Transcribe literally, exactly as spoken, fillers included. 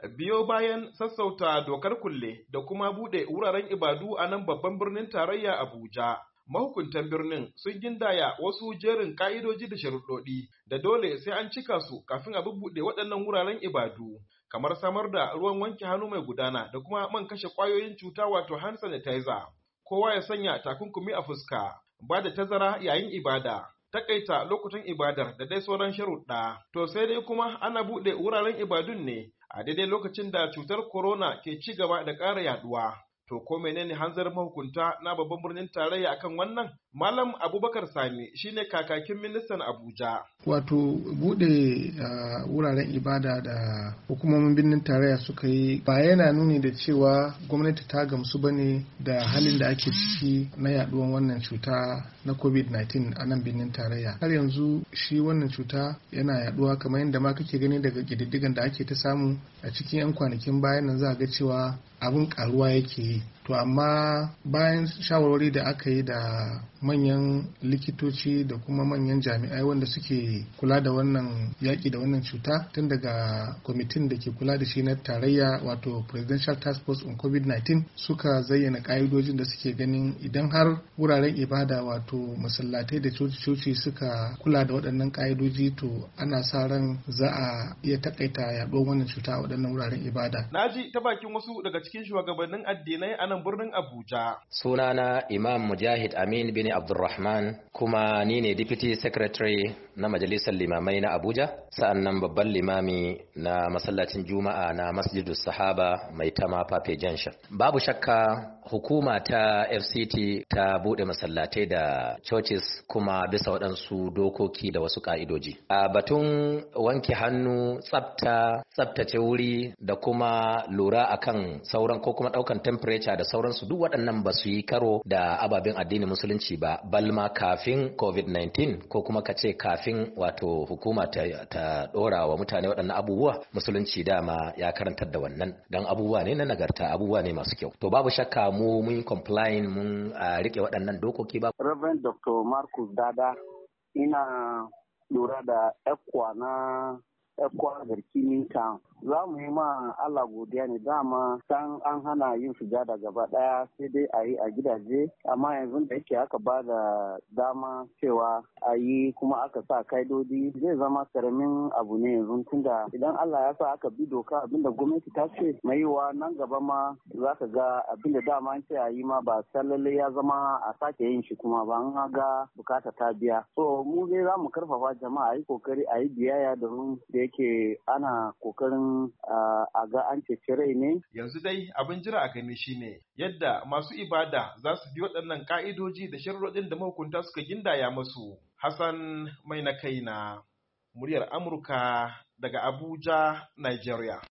Biyo bayan sassauta dokar kulle da kuma buɗe wuraren ibadu a nan babban birnin tarayya Abuja, mahukuntan birnin sun gindaya wasu jerin ka'idoji da sharuɗoɗi da dole sai an cika su kafin a bubbuɗe waɗannan wuraren ibadu, kamar samar da ruwan wanke hannu mai gudana da kuma man kashe ƙwayoyin cuta wato hand sanitizer. Kowa ya sanya takunkumi a fuska, ba da tazara yayin ibada, takaita lokutan ibadar da dai sauran sharuɗa. To sai dai kuma ana buɗe wuraren ibadun ne a daidai lokacin da cutar corona ke ci gaba da ƙara yaduwa. To ko menene hanzarin mahukunta na babban birnin tarayya akan wannan? Malam Abubakar Sani shine kakakin ministan Abuja. Wato bude uh, wuraren ibada da hukumomin birnin tarayya suka yi ba yana nuni da cewa gwamnati ta gamsu bane da halin da ake ciki na yaduwan wannan cuta na covid nineteen a nan birnin tarayya. Har yanzu shi wannan cuta yana yaduwa kamar yadda ma kake gani daga ƙididdigan da ake ta samu a cikin 'yan kwanakin bayan nan, za ga cewa abin karuwa yake yi. To amma bayan shawarwari da aka yi da manyan likitoci da kuma manyan jami'ai wanda suke kula da wannan yaƙi da wannan cuta, tun daga kwamitin da ke kula da shi na tarayya wato Presidential Task Force on covid nineteen, suka zayyana ƙa'idojin da suke ganin idan har wuraren ibada wato masallatai da coci-coci suka kula da waɗannan ƙa'idoji, to ana sa ran za a iya takaita yaɗuwar wannan cuta a waɗannan wuraren ibada. Na ji ta bakin wasu daga cikin shugabannin addinai a nan birnin Abuja. Sunana Imam Mujahid Amin bin Abdulrahman, kuma ni ne Deputy Secretary na Majalisar Limamai na Abuja, sa'annan babban limami na masallacin Juma'a na Masjidus Sahaba mai tama Pape Jansha. Babu shakka hukuma ta F C T ta bude masallatai da churches kuma bisa waɗansu dokoki da wasu ka'idoji. A batun wanke hannu, tsafta, tsaftace wuri da kuma lura akan sauran ko kuma ɗaukan temperature da sauransu, duk waɗannan ba su yi karo da ababen addinin musulunci ba, balma kafin covid nineteen ko kuma ka ce kafin wato hukuma ta, ta ɗora wa mutane waɗannan abubuwa, musulunci dama ya karantar da wannan don abubuwa ne na nagarta, abubuwa ne masu kyau. To babu shakka mu mun complying mun uh, rike waɗannan dokoki ba. Reverend Doctor Marcus Dada, ina lura da ekwa na ekwa garkini town. Za mu yi ma Allah godiya ne, dama san an hana yin sujada gaba daya sai dai a yi a gidaje, amma yanzu da yake aka ba da dama cewa a yi kuma aka sa kaidodi, zai zama karamin abu ne yanzu, tunda idan Allah ya sa aka bi doka abinda gwamnati ta ce mai yiwa nan gaba ma za ka ga abinda dama an ce a yi ma ba lalle ya zama a sake yin shi kuma ba, an ga bukata ta biya. So mu zai za mu karfafa jama'a a yi kokari a yi biyayya domin da yake ana kokarin a ga an cece rai ne. Yanzu dai abin jira a gani shine yadda masu ibada za su bi waɗannan ka'idoji da sharuɗin da mahukunta suka gindaya masu. Hassan mai na kaina, muryar Amurka daga Abuja, Nigeria.